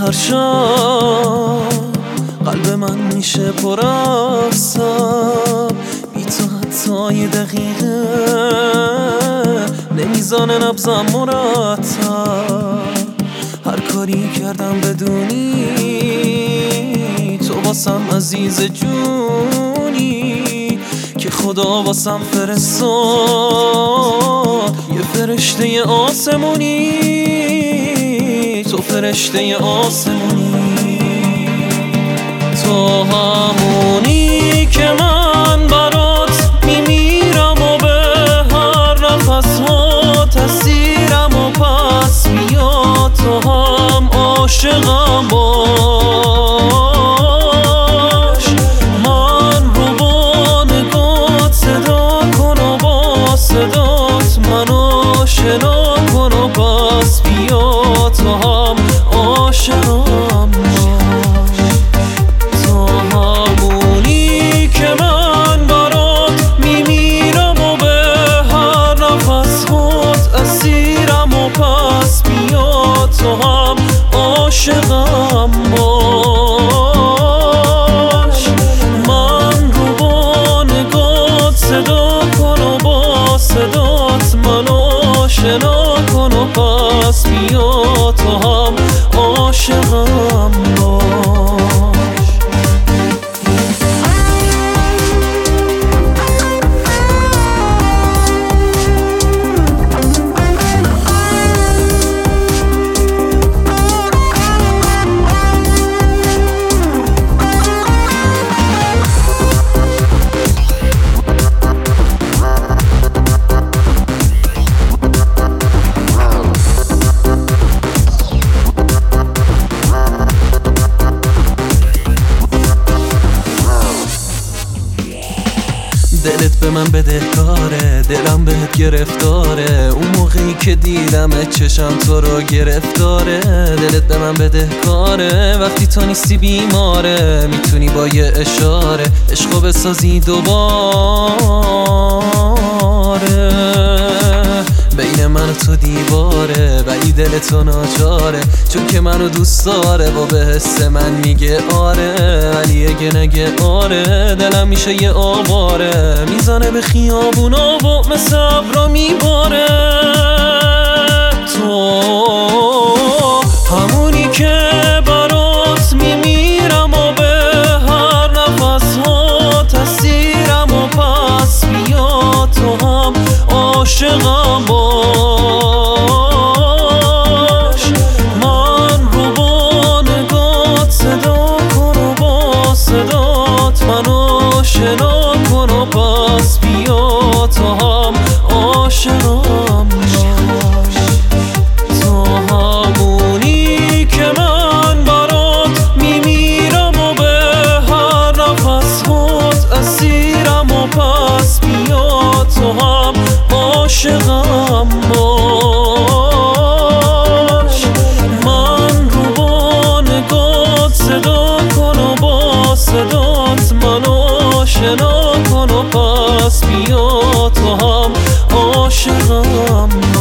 هر شام قلب من میشه پر آساب، بی تو حتی یه دقیقه نمیزانه نبضم مرتب. هر کاری کردم بدونی تو واسم عزیز جونی، که خدا واسم فرستاد یه فرشته آسمونی، تو فرشته آسمونی. تو همونی که من برات میمیرم و به هر نفس ها تسیرم و پس بیا تو هم عاشقم باش. من رو با نگات صدا کن و با صدات منو شنا کن و پس بیا تو هم عاشقم باش. تو هم عاشقم باش. من رو با نگات صدا کن و با صدات منو شنا کن و پس بیا تو هم عاشقم باش. دلت به من بدهکاره، دلم بهت گرفتاره، اون موقعی که دیدمت چشم تو رو گرفتاره. دلت به من بدهکاره، وقتی تو نیستی بیماره، میتونی با یه اشاره عشقو بسازی دوباره. بین من و تو دیواره ولی دل تو ناچاره، چون که منو دوست داره و به حس من میگه آره. ولی اگه نگه آره دلم میشه یه آواره، میزنه به خیابونا و مثل ابرا میباره. تو همونی که برات میمیرم و به هر نفس ها تسیرم و پس بیا تو هم عاشقم باش. من رو با نگات صدا کن و با صدات منو شنا کن و پس بیا تو هم عاشقم باش. تو همونی که من برات میمیرم و به هر نفس هات اسیرم و پس بیا تو هم عاشقم باش. من رو با نگات صدا کن و با صدات منو شنا کن و پس بیا تو هم عاشقم